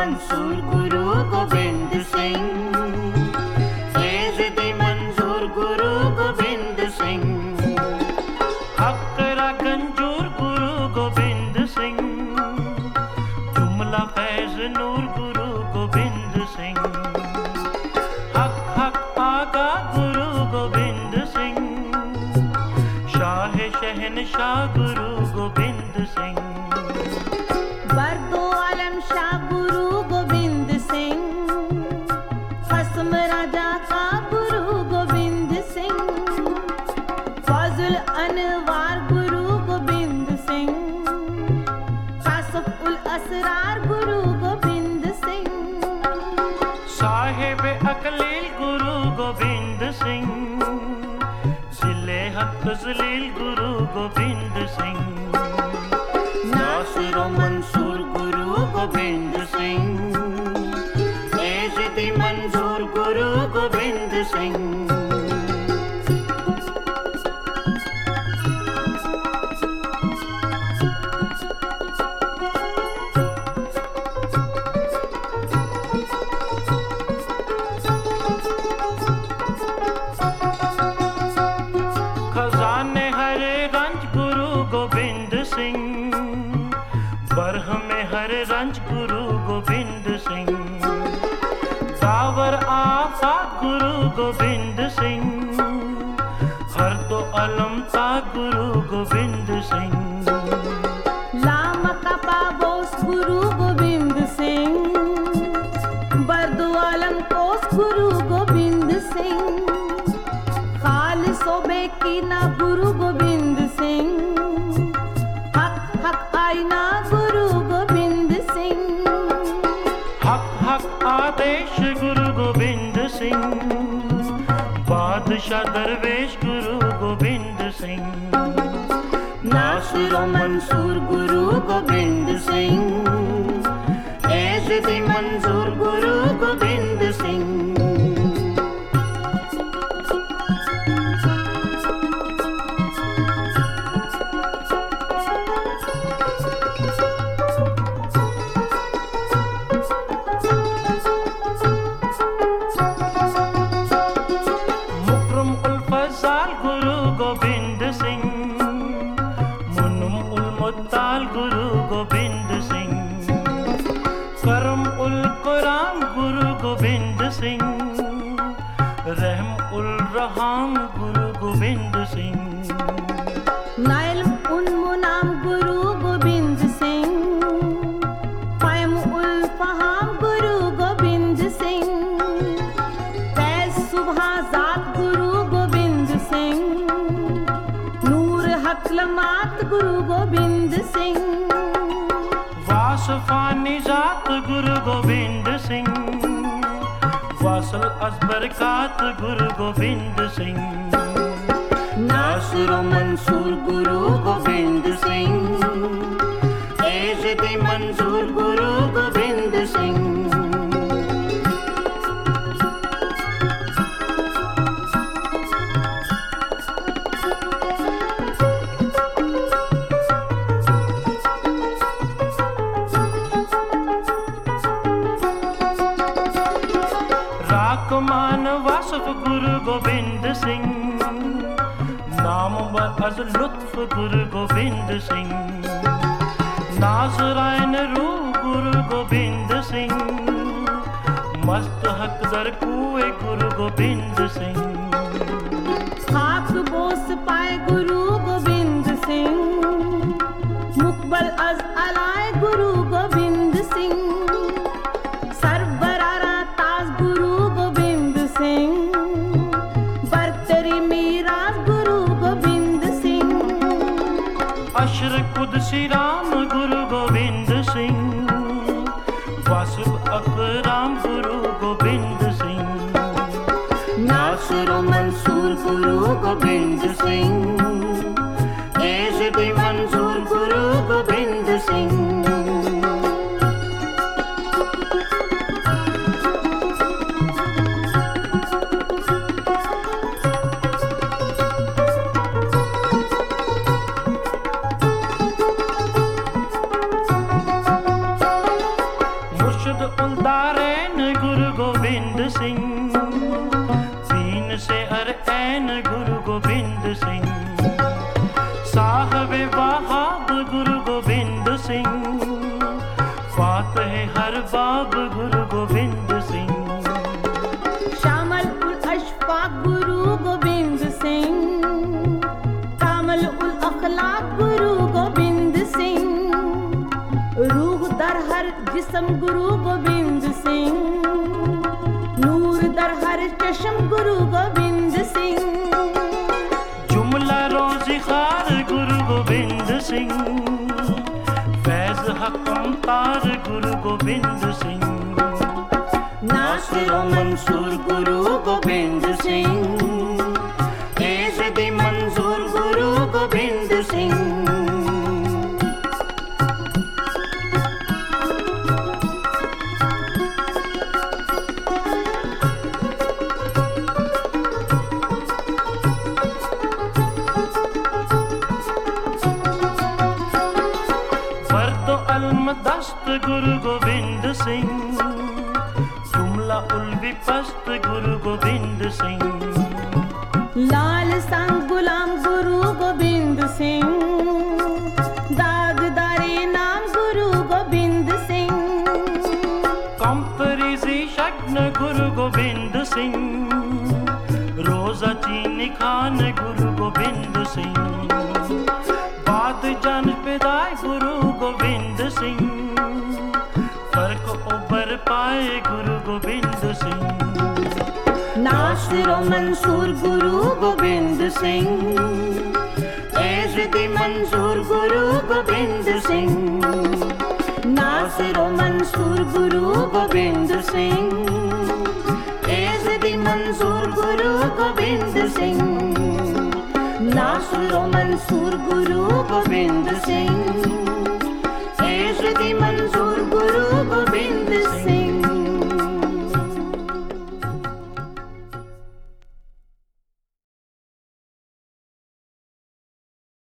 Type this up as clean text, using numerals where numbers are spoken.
मंसूर गुरु गोबिंद सिंह, ज़िद्दी मंजूर गुरु गोबिंद सिंह, हकरा गंजूर गुरु गोबिंद सिंह, जुमला फैज नूर गुरु गोबिंद सिंह, हक हक आगा गुरु गोबिंद सिंह, शाह शहनशाह गुरु गोबिंद सिंह, बरदो आलम शाह गुरु गोबिंद सिंह, कसम राजा का गुरु गोबिंद सिंह, फौजुल अनवार गुरु गोबिंद सिंह, कासफ उल असरार गुरु गोबिंद सिंह, साहिब अकलील गुरु गोबिंद सिंह, जिले हक जलील गुरु गोबिंद सिंह, नासिर व मंसूर गुरु गोबिंद सिंह, ज़िद्दी मंजूर गुरु गोबिंद सिंह, खजाने हरे रंज गुरु गोबिंद सिंह, बरहम हर रंज गुरु गोबिंद सिंह, दावर आफा गुरु गोबिंद सिंह, हर दो अलम ता गुरु गोबिंद सिंह, लाम कपा बोस गुरु गोबिंद सिंह, बरदो आलम कोस गुरु गोबिंद सिंह, खालिसो बेकीना गुरु गोबिंद सिंह, हक हक आईना गुरु गोबिंद सिंह, हक हक आदेश गुरु गोबिंद सिंह, बादशाह दरवेश गुरु गोबिंद सिंह, नासिर व मंसूर गुरु गोबिंद सिंह, ज़िद्दी मंजूर गुरु गोबिंद सिंह, मुकरम उल फज़ाल गुरु गोबिंद सिंह, मुनम उल मुत्ताल गुरु गोबिंद सिंह, करम उल कुरान गुरु गोबिंद सिंह, रहम उल रहाम गुरु गोबिंद सिंह, नाइल उन मुनाम गुरु गोबिंद सिंह, फैम उल फहाम गुरु गोबिंद सिंह, फैज सुबह जात गुरु गोबिंद सिंह, नूर हकलमात गुरु गोबिंद सिंह, वासफानी जात गुरु गोबिंद सिंह, वासल अजबरकात गुरु गोबिंद सिंह, नासिर व मंसूर गुरु गोबिंद सिंह, ज़िद्दी मंजूर गुरु गोबिंद सिंह, राकमान वासफ गुरु गोबिंद सिंह, नाम बअज़ लुत्फ गुरु गोबिंद सिंह, नाज़राइन रूह गुरु गोबिंद सिंह, मस्त हक दर कुए गुरु गोबिंद सिंह, खाक बोस पाए गुरु गोबिंद सिंह, मुकबल अज अलाए गुरु गोबिंद सिंह, सरबरारा ताज गुरु गोबिंद सिंह, बरतरी मीराज गुरु गोबिंद सिंह, अशर कुदसी राम गुरु गोबिंद सिंह, वासिफ अकराम गुरु गोबिंद सिंह, नासिर व मंसूर गुरु गोबिंद सिंह, ज़िद्दी मंजूर गुरु गोबिंद सिंह, सिंह, साहबे वहाब गुरु गोबिंद सिंह, फातह हर बाब गुरु गोबिंद सिंह, शामल उल अशफाक गुरु गोबिंद सिंह, कामल उल अखलाक गुरु गोबिंद सिंह, रूह दर हर जिस्म गुरु गोबिंद सिंह, नूर दर हर चश्म गुरु गोबिंद सिंह, जुमला रोज़ी खार गुरु गोबिंद सिंह, फैज़ हक़म तार गुरु गोबिंद सिंह, नासिर व मंसूर गुरु गोबिंद सिंह, एज़दी मंजूर गुरु गोबिंद सिंह, बर्दो अलमदस्त गुरु गोबिंद सिंह, जुमला उल्वी पस्त गुरु गोबिंद सिंह, लाल संग गुलाम गुरु गोबिंद सिंह, दागदारे नाम गुरु गोबिंद सिंह, कंपरीजी शग्न गुरु गोबिंद सिंह, रोजा चीनी खान गुरु गोबिंद सिंह, बाद जान पिदाय गुरु गोबिंद सिंह, फर्क उबर पाए गुरु गोबिंद सिंह, नासिर व मंसूर गुरु गोबिंद सिंह, एज़दी मंजूर गुरु गोबिंद सिंह, नासिर व मंसूर गुरु गोबिंद सिंह, एज़दी मंजूर गुरु गोबिंद सिंह, नासिर व मंसूर गुरु गोबिंद सिंह।